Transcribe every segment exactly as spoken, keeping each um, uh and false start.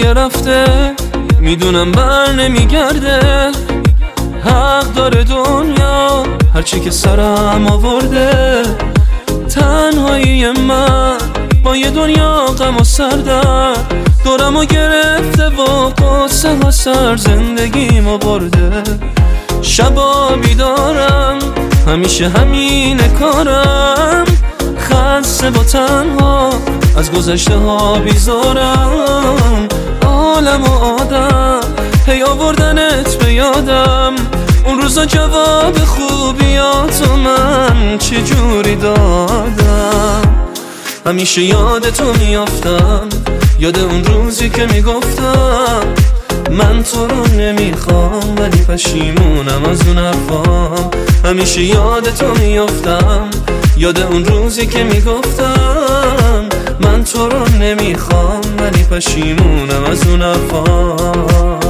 که رفته میدونم بر نمیگرده. حق داره دنیا هرچی که سرم آورده. تنهایی من با یه دنیا غم و سردر دورم و گرفته و قصه ها سر زندگیمو برده. شبا بیدارم همیشه همینه کارم، خسته و تنها از گذشته ها بیزارم. عالم و آدم هی آوردنت به یادم، اون روزا جواب خوبیاتو من چجوری دادم. همیشه یاد تو میافتم، یاد اون روزی که میگفتم من تو رو نمیخوام ولی پشیمونم از اون حرفام. همیشه یاد تو میافتم، یاد اون روزی که میگفتم من تو رو نمیخوام ولی پشیمونم از اون حرفام.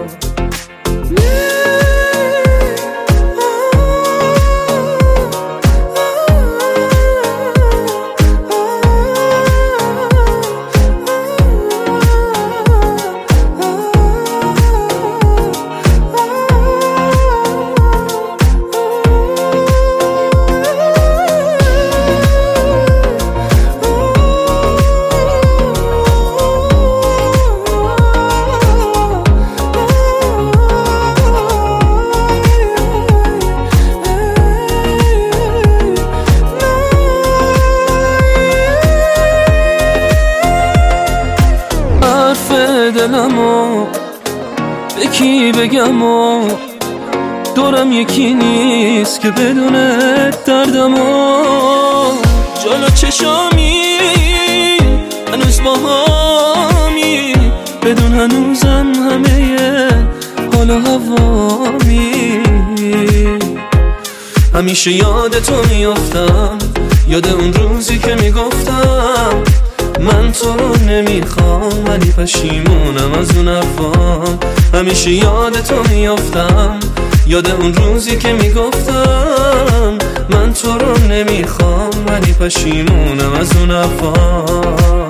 دلمو به کی بگم و دورم یکی نیست که بدونه دردمو. جلو چشامی هنوز با همی، بدون هنوزم همه حال و هوامی. همیشه یاد تو میافتم، یاد اون روزی که میگفتم من تو رو نمیخوام ولی پشیمونم از اون حرفام. همیشه یاد تو میافتم، یاد اون روزی که میگفتم من تو رو نمیخوام ولی پشیمونم از اون حرفام.